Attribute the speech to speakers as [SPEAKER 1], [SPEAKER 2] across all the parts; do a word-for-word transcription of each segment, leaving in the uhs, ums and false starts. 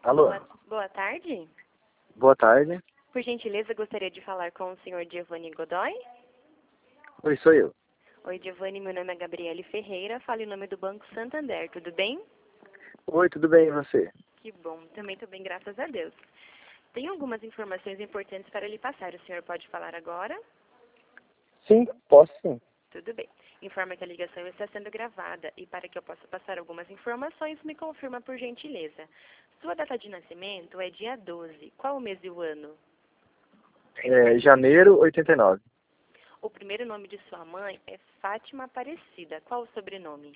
[SPEAKER 1] Alô?
[SPEAKER 2] Boa, boa tarde.
[SPEAKER 1] Boa tarde.
[SPEAKER 2] Por gentileza, gostaria de falar com o senhor Giovanni Godoy.
[SPEAKER 1] Oi, sou eu.
[SPEAKER 2] Oi, Giovanni, meu nome é Gabriele Ferreira, falo em nome do Banco Santander, tudo bem?
[SPEAKER 1] Oi, tudo bem e você?
[SPEAKER 2] Que bom, também estou bem, graças a Deus. Tenho algumas informações importantes para lhe passar, o senhor pode falar agora?
[SPEAKER 1] Sim, posso sim.
[SPEAKER 2] Tudo bem. Informa que a ligação está sendo gravada e para que eu possa passar algumas informações, me confirma por gentileza. Sua data de nascimento é dia doze. Qual o mês e o ano?
[SPEAKER 1] É, janeiro oitenta e nove.
[SPEAKER 2] O primeiro nome de sua mãe é Fátima Aparecida. Qual o sobrenome?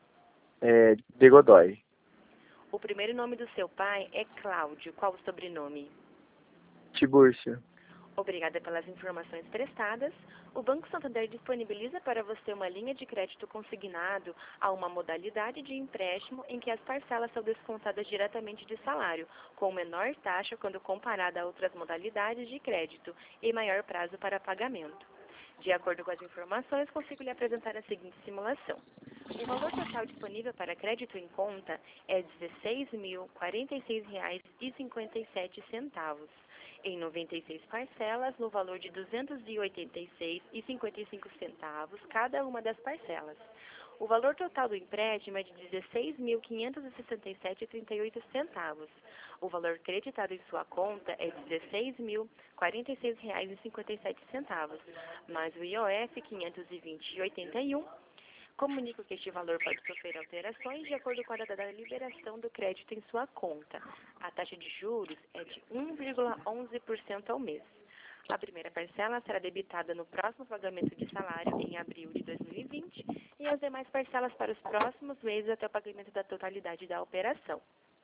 [SPEAKER 1] É, de Godoy.
[SPEAKER 2] O primeiro nome do seu pai é Cláudio. Qual o sobrenome?
[SPEAKER 1] Tibúrcio.
[SPEAKER 2] Obrigada pelas informações prestadas. O Banco Santander disponibiliza para você uma linha de crédito consignado a uma modalidade de empréstimo em que as parcelas são descontadas diretamente de salário, com menor taxa quando comparada a outras modalidades de crédito e maior prazo para pagamento. De acordo com as informações, consigo lhe apresentar a seguinte simulação. O valor total disponível para crédito em conta é dezesseis mil, quarenta e seis reais e cinquenta e sete centavos. Em noventa e seis parcelas, no valor de duzentos e oitenta e seis reais e cinquenta e cinco centavos cada uma das parcelas. O valor total do empréstimo é de dezesseis mil, quinhentos e sessenta e sete reais e trinta e oito centavos. O valor creditado em sua conta é dezesseis mil, quarenta e seis reais e cinquenta e sete centavos, mais o I O F quinhentos e vinte reais e oitenta e um centavos. Comunico que este valor pode sofrer alterações de acordo com a data da liberação do crédito em sua conta. A taxa de juros é de um vírgula onze por cento ao mês. A primeira parcela será debitada no próximo pagamento de salário em abril de dois mil e vinte e as demais parcelas para os próximos meses até o pagamento da totalidade da operação.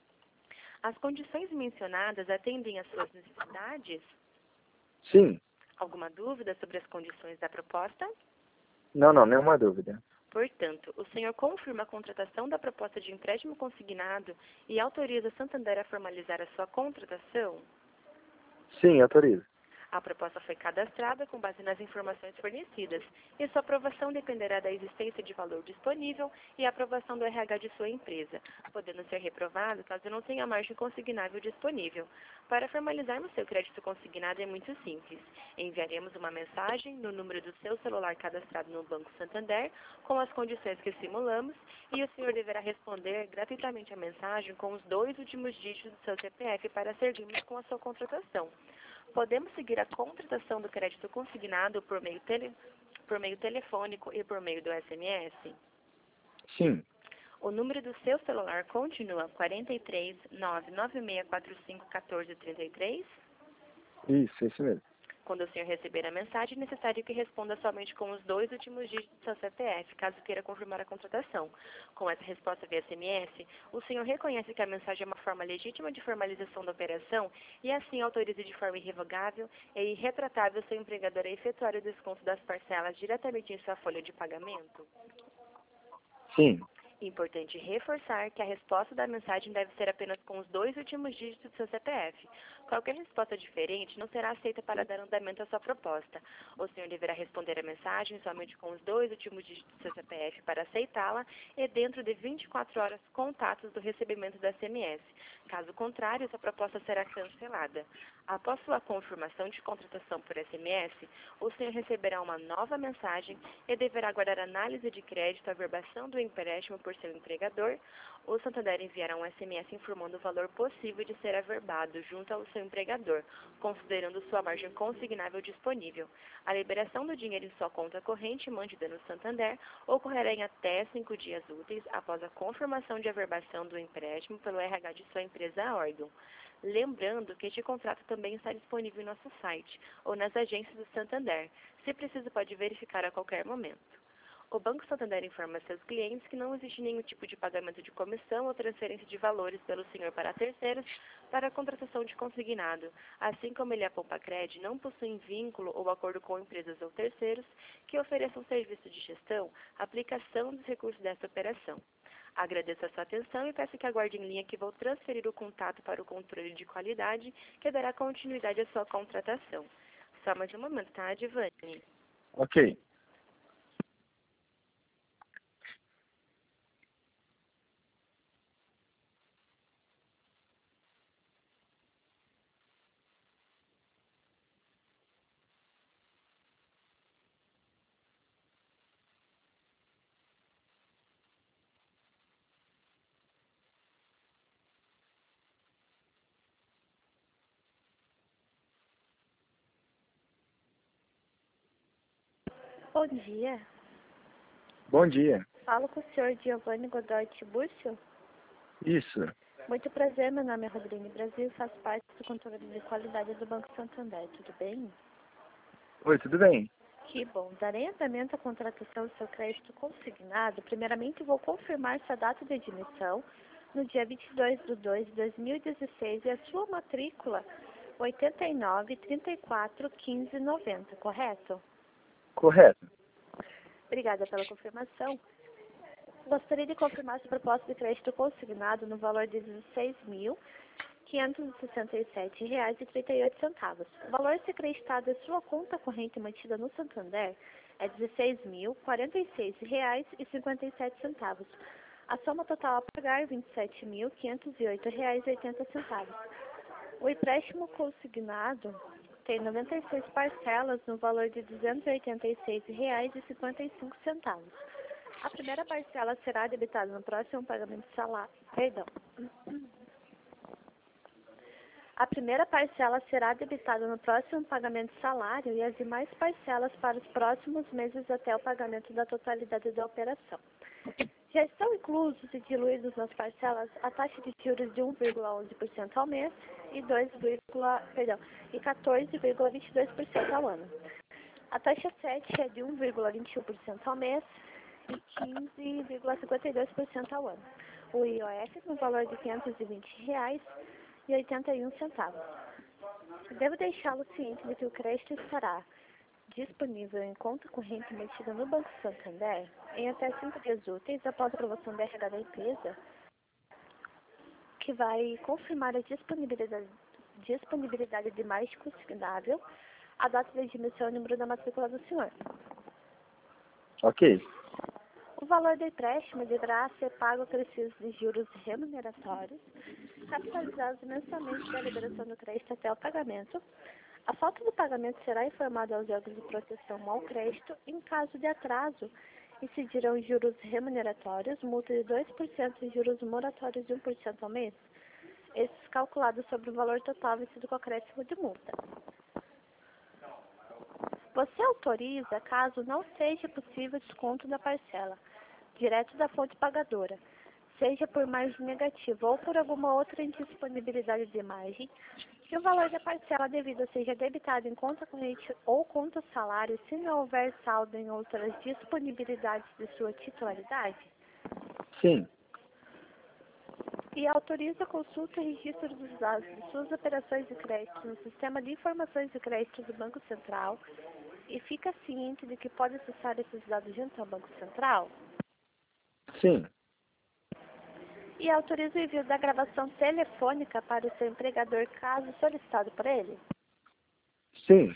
[SPEAKER 2] As condições mencionadas atendem às suas necessidades?
[SPEAKER 1] Sim.
[SPEAKER 2] Alguma dúvida sobre as condições da proposta?
[SPEAKER 1] Não, não, nenhuma dúvida.
[SPEAKER 2] Portanto, o senhor confirma a contratação da proposta de empréstimo consignado e autoriza a Santander a formalizar a sua contratação?
[SPEAKER 1] Sim, autorizo.
[SPEAKER 2] A proposta foi cadastrada com base nas informações fornecidas e sua aprovação dependerá da existência de valor disponível e a aprovação do R H de sua empresa, podendo ser reprovado caso não tenha margem consignável disponível. Para formalizarmos seu crédito consignado é muito simples. Enviaremos uma mensagem no número do seu celular cadastrado no Banco Santander com as condições que simulamos e o senhor deverá responder gratuitamente a mensagem com os dois últimos dígitos do seu C P F para seguirmos com a sua contratação. Podemos seguir a contratação do crédito consignado por meio, tele, por meio telefônico e por meio do S M S?
[SPEAKER 1] Sim.
[SPEAKER 2] O número do seu celular continua quatro três, nove nove seis quatro cinco um quatro três três?
[SPEAKER 1] Isso, isso mesmo.
[SPEAKER 2] Quando o senhor receber a mensagem, é necessário que responda somente com os dois últimos dígitos do seu C P F, caso queira confirmar a contratação. Com essa resposta via S M S, o senhor reconhece que a mensagem é uma forma legítima de formalização da operação e assim autoriza de forma irrevogável e irretratável seu empregador a efetuar o desconto das parcelas diretamente em sua folha de pagamento?
[SPEAKER 1] Sim.
[SPEAKER 2] Importante reforçar que a resposta da mensagem deve ser apenas com os dois últimos dígitos do seu C P F. Qualquer resposta diferente não será aceita para dar andamento à sua proposta. O senhor deverá responder a mensagem somente com os dois últimos dígitos do seu C P F para aceitá-la e dentro de vinte e quatro horas contatos do recebimento do S M S. Caso contrário, sua proposta será cancelada. Após sua confirmação de contratação por S M S, o senhor receberá uma nova mensagem e deverá aguardar análise de crédito, averbação do empréstimo por seu empregador. O Santander enviará um S M S informando o valor possível de ser averbado junto ao seu empregador, considerando sua margem consignável disponível. A liberação do dinheiro em sua conta corrente mantida no Santander ocorrerá em até cinco dias úteis após a confirmação de averbação do empréstimo pelo R H de sua empresa órgão. Lembrando que este contrato também está disponível em nosso site ou nas agências do Santander. Se preciso, pode verificar a qualquer momento. O Banco Santander informa a seus clientes que não existe nenhum tipo de pagamento de comissão ou transferência de valores pelo senhor para terceiros para a contratação de consignado, assim como ele e a Pompacred não possuem vínculo ou acordo com empresas ou terceiros que ofereçam serviço de gestão, aplicação dos recursos desta operação. Agradeço a sua atenção e peço que aguarde em linha que vou transferir o contato para o controle de qualidade que dará continuidade à sua contratação. Só mais um momento, tá, Giovanni?
[SPEAKER 1] Ok.
[SPEAKER 3] Bom dia.
[SPEAKER 1] Bom dia.
[SPEAKER 3] Falo com o senhor Giovanni Godoy Tiburcio.
[SPEAKER 1] Isso.
[SPEAKER 3] Muito prazer, meu nome é Rodrigo Brasil, faço parte do controle de qualidade do Banco Santander, tudo bem?
[SPEAKER 1] Oi, tudo bem?
[SPEAKER 3] Que bom. Darei andamento à contratação do seu crédito consignado. Primeiramente, vou confirmar sua data de admissão no dia vinte e dois de dois de dois mil e dezesseis e a sua matrícula oitenta e nove, trinta e quatro, quinze, noventa, correto?
[SPEAKER 1] Correto.
[SPEAKER 3] Obrigada pela confirmação. Gostaria de confirmar sua proposta de crédito consignado no valor de dezesseis mil, quinhentos e sessenta e sete reais e trinta e oito centavos. O valor a ser creditado em sua conta corrente mantida no Santander é dezesseis mil, quarenta e seis reais e cinquenta e sete centavos. A soma total a pagar é vinte e sete mil, quinhentos e oito reais e oitenta centavos. O empréstimo consignado tem noventa e seis parcelas no valor de duzentos e oitenta e seis reais e cinquenta e cinco centavos. A primeira parcela será debitada no próximo pagamento de salário. Perdão. A primeira parcela será debitada no próximo pagamento de salário e as demais parcelas para os próximos meses até o pagamento da totalidade da operação. Já estão inclusos e diluídos nas parcelas a taxa de juros de um vírgula onze por cento ao mês e, dois, perdão, e quatorze vírgula vinte e dois por cento ao ano. A taxa sete é de um vírgula vinte e um por cento ao mês e quinze vírgula cinquenta e dois por cento ao ano. O I O F no valor de quinhentos e vinte reais e oitenta e um centavos. Devo deixá-lo ciente de que o crédito estará disponível em conta corrente mantida no Banco Santander em até cinco dias úteis após a aprovação da R H da empresa, que vai confirmar a disponibilidade, disponibilidade de margem consignável, a data de admissão e o número da matrícula do senhor.
[SPEAKER 1] Ok.
[SPEAKER 3] O valor do empréstimo deverá ser pago acrescidos de juros remuneratórios, capitalizados mensalmente da liberação do crédito até o pagamento. A falta do pagamento será informada aos órgãos de proteção ao crédito. Em caso de atraso, incidirão juros remuneratórios, multa de dois por cento e juros moratórios de um por cento ao mês, esses calculados sobre o valor total vencido com acréscimo de multa. Você autoriza caso não seja possível desconto da parcela, direto da fonte pagadora, seja por margem negativa ou por alguma outra indisponibilidade de margem, que o valor da parcela devida seja debitado em conta corrente ou conta salário se não houver saldo em outras disponibilidades de sua titularidade?
[SPEAKER 1] Sim.
[SPEAKER 3] E autoriza a consulta e registro dos dados de suas operações de crédito no Sistema de Informações de Crédito do Banco Central e fica ciente de que pode acessar esses dados junto ao Banco Central?
[SPEAKER 1] Sim.
[SPEAKER 3] E autoriza o envio da gravação telefônica para o seu empregador caso solicitado por ele?
[SPEAKER 1] Sim.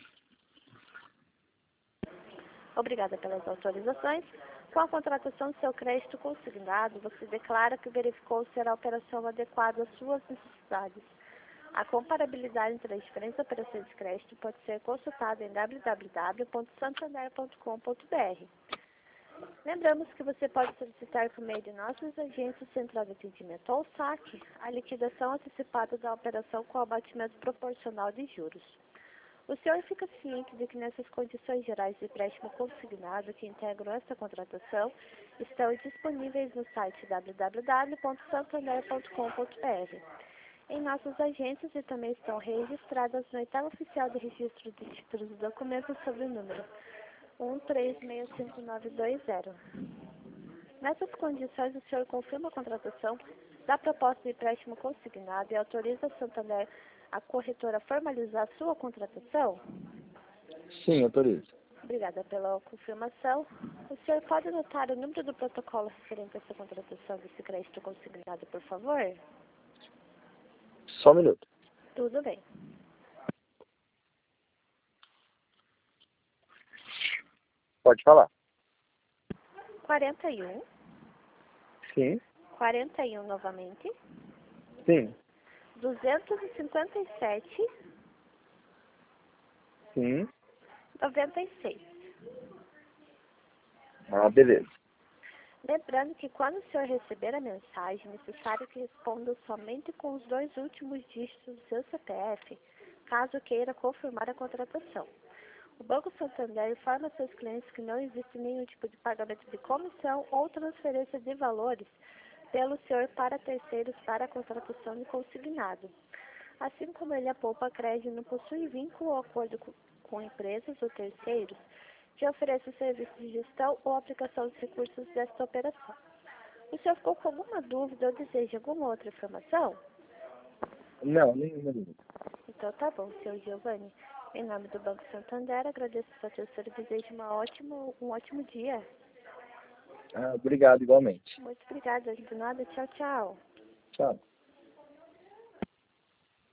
[SPEAKER 3] Obrigada pelas autorizações. Com a contratação do seu crédito consignado, você declara que verificou ser a operação adequada às suas necessidades. A comparabilidade entre as diferentes operações de crédito pode ser consultada em w w w ponto santander ponto com ponto b r. Lembramos que você pode solicitar por meio de nossas agências Central de Atendimento ou saque a liquidação antecipada da operação com abatimento proporcional de juros. O senhor fica ciente de que nessas condições gerais de empréstimo consignado que integram esta contratação estão disponíveis no site w w w ponto santander ponto com ponto b r. Em nossas agências e também estão registradas no Oitavo Oficial de Registro de Títulos e Documentos sob o número um três seis cinco nove dois zero. Nessas condições, o senhor confirma a contratação da proposta de empréstimo consignado e autoriza a Santander, a corretora, a formalizar a sua contratação?
[SPEAKER 1] Sim, autorizo.
[SPEAKER 3] Obrigada pela confirmação. O senhor pode anotar o número do protocolo referente a essa contratação desse crédito consignado, por favor?
[SPEAKER 1] Só um minuto.
[SPEAKER 3] Tudo bem.
[SPEAKER 1] Pode falar.
[SPEAKER 3] quarenta e um,
[SPEAKER 1] Sim.
[SPEAKER 3] quarenta e um novamente,
[SPEAKER 1] Sim.
[SPEAKER 3] duzentos e cinquenta e sete,
[SPEAKER 1] Sim.
[SPEAKER 3] noventa e seis.
[SPEAKER 1] Ah, beleza.
[SPEAKER 3] Lembrando que quando o senhor receber a mensagem, é necessário que responda somente com os dois últimos dígitos do seu C P F, caso queira confirmar a contratação. O Banco Santander informa seus clientes que não existe nenhum tipo de pagamento de comissão ou transferência de valores pelo senhor para terceiros para a contratação de consignado. Assim como ele, a Poupa Crédito, não possui vínculo ou acordo com, com empresas ou terceiros que ofereçam serviços de gestão ou aplicação de recursos desta operação. O senhor ficou com alguma dúvida ou deseja alguma outra informação?
[SPEAKER 1] Não, nenhuma dúvida.
[SPEAKER 3] Então tá bom, senhor Giovanni. Em nome do Banco Santander, agradeço a sua atenção e desejo uma ótimo, um ótimo dia.
[SPEAKER 1] Ah, obrigado igualmente.
[SPEAKER 3] Muito obrigada, de nada. Tchau, tchau.
[SPEAKER 1] Tchau.